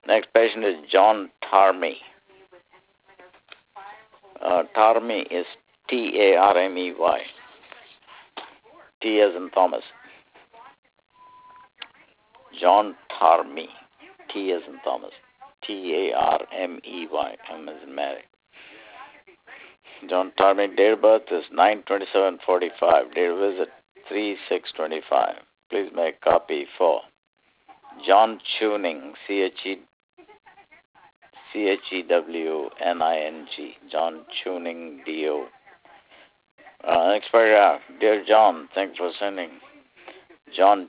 Next patient is John Tarmey. Tarmey is Tarmey. T as in Thomas. John Tarmey. T as in Thomas. Tarmey. M as in Mary. John Tarmey, date of birth is 9/27/45. Date of visit 3/6/25. Please make copy for John Chewning, Chewning, John Chewning, D.O. Next paragraph. Dear John, thanks for sending John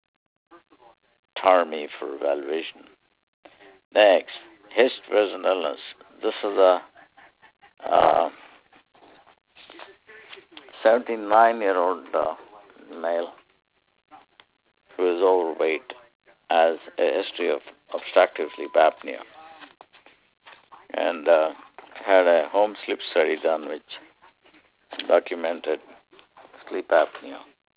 Tarmey for evaluation. Next, his present illness. This is a 79-year-old male who is overweight, has a history of obstructive sleep apnea, and had a home sleep study done which documented sleep apnea.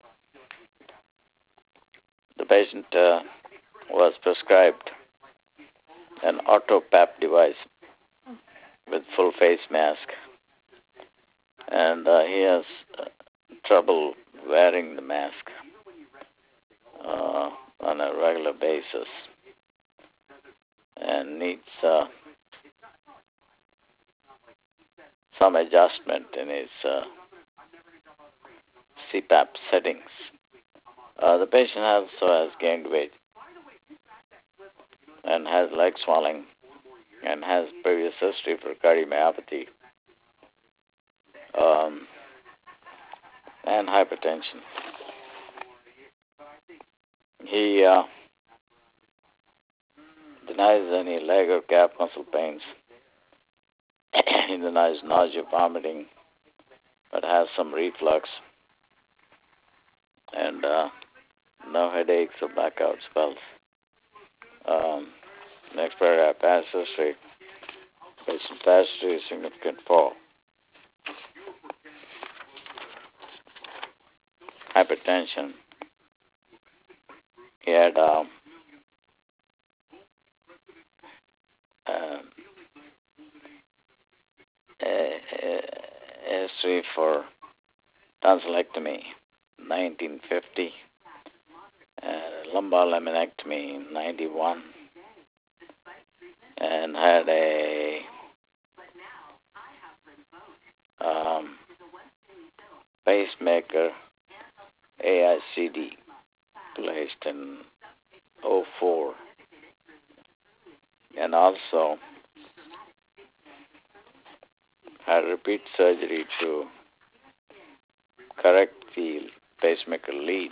The patient was prescribed an AutoPAP device with full face mask, and he has trouble wearing the mask on a regular basis and needs some adjustment in his CPAP settings. The patient also has gained weight and has leg swelling and has previous history for cardiomyopathy and hypertension. He denies any leg or calf muscle pains. He denies nausea, vomiting, but has some reflux and no headaches or blackout spells. Next paragraph, past history. Patient past history is significant for hypertension. He had a history for tonsillectomy, 1950, lumbar laminectomy, 91, and had a pacemaker AICD placed in 04, and also had repeat surgery to correct the pacemaker lead.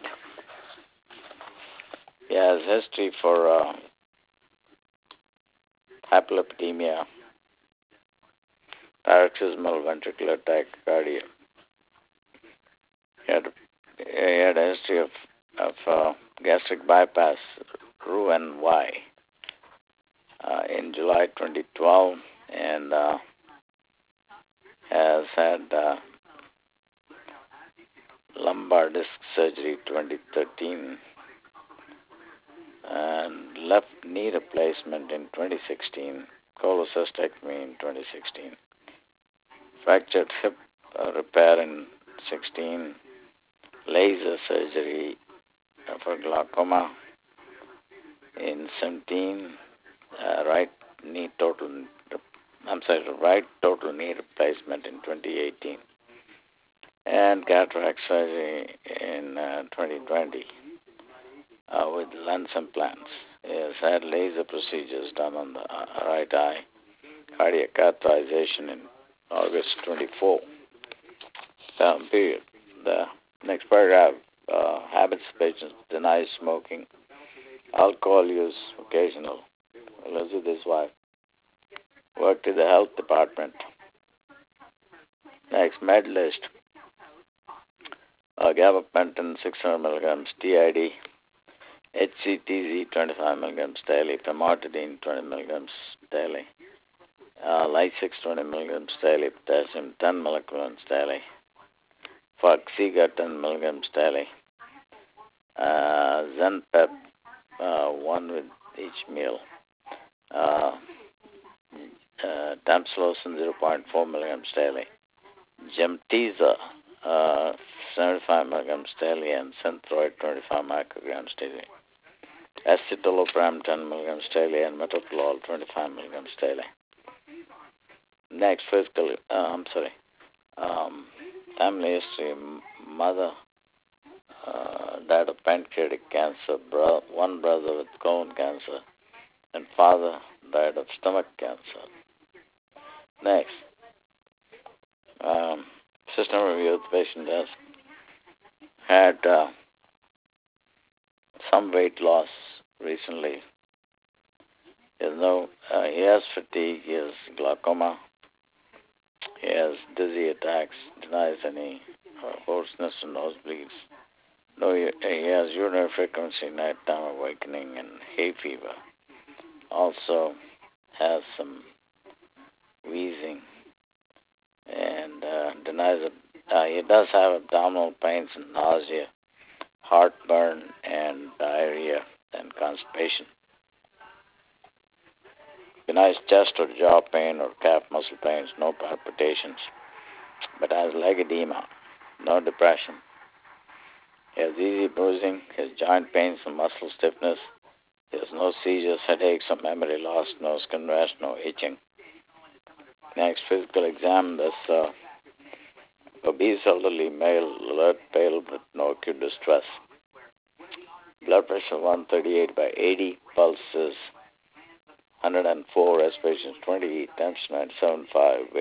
He has history for hyperlipidemia, paroxysmal ventricular tachycardia. He had a history of gastric bypass, Roux-en-Y, in July 2012, and has had lumbar disc surgery 2013 and left knee replacement in 2016, cholecystectomy in 2016, fractured hip repair in 16, laser surgery for glaucoma in 17, right total knee replacement in 2018, and cataract surgery in 2020 with lens implants. He has had laser procedures done on the right eye, cardiac catheterization in August 24. Period. The next paragraph, habits patients denies smoking, alcohol use occasional, lives with his wife, worked in the health department. Next, med list. Gabapentin 600 milligrams, TID, HCTZ 25 milligrams daily, famotidine 20 milligrams daily, Lasix 20 milligrams daily, potassium 10 milligrams daily, Foxiga 10 milligrams daily, Zenpep 1 with each meal, uh, tamsulosin 0.4 milligrams daily, Gemtesa 75 milligrams daily, and Synthroid 25 micrograms daily, escitalopram 10 milligrams daily, and metoprolol 25 milligrams daily. Next, family history. Mother died of pancreatic cancer, one brother with colon cancer, and father died of stomach cancer. Next, system review. The patient has had some weight loss recently. He has fatigue, he has glaucoma, he has dizzy attacks, denies any hoarseness and nosebleeds. No, he has urinary frequency, nighttime awakening, and hay fever. Also has some wheezing and denies it. He does have abdominal pains and nausea, heartburn, and diarrhea, and constipation. Denies chest or jaw pain or calf muscle pains, no palpitations, but has leg edema, no depression. He has easy bruising, he has joint pains and muscle stiffness. He has no seizures, headaches, or memory loss, no skin rash, no itching. Next, physical exam. This obese elderly male, alert, pale, but no acute distress. Blood pressure 138 by 80, pulse is 104, respiration 20, tension 975,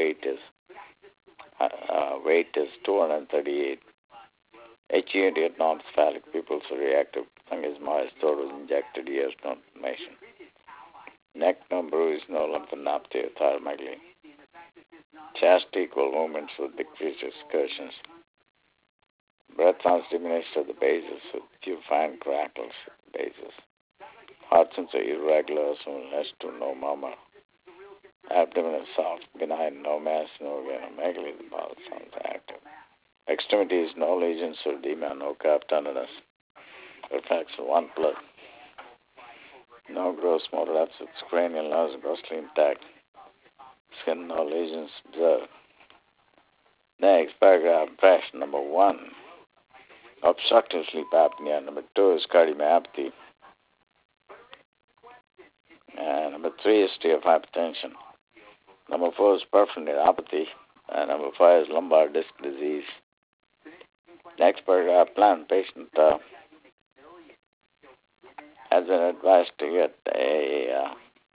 weight is 238. HEAT at non-cephalic pupils are reactive. Tongue is moist, throat is injected, ears no inflammation. Neck no bruise, no lymphadenopathy or thyromegaly. Chest equal movements with decreased excursions. Breath sounds diminished at the bases with few fine crackles at the bases. Heart sounds are irregular, so less to no murmur. Abdomen is soft, benign, no mass, no organomegaly. The bowel sounds active. Extremities, no lesions or edema, no calf tenderness. Reflex 1+. No gross motor abscess, cranial nerves grossly intact. Skin, no lesions observed. Next, paragraph impression. Number 1, obstructive sleep apnea. Number 2 is cardiomyopathy. And number 3 is history of hypertension. Number 4 is peripheral neuropathy. And number 5 is lumbar disc disease. Next paragraph, plan. Patient has been advised to get a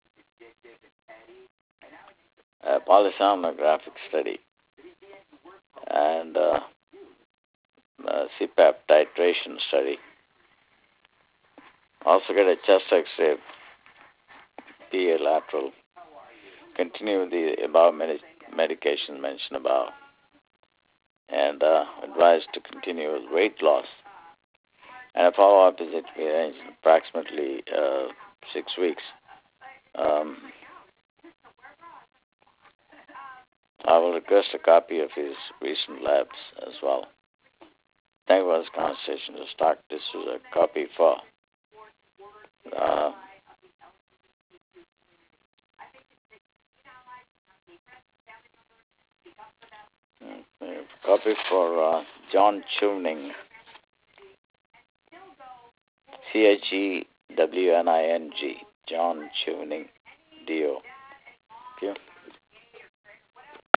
polysomnographic study and CPAP titration study. Also get a chest X-ray, PA lateral. Continue with the above medication mentioned above. And advised to continue with weight loss. And a follow-up is to be arranged in approximately 6 weeks. I will request a copy of his recent labs as well. Thank you for this conversation. To start, this is a copy for John Chewning, CHEWNING, John Chewning, DO. Okay.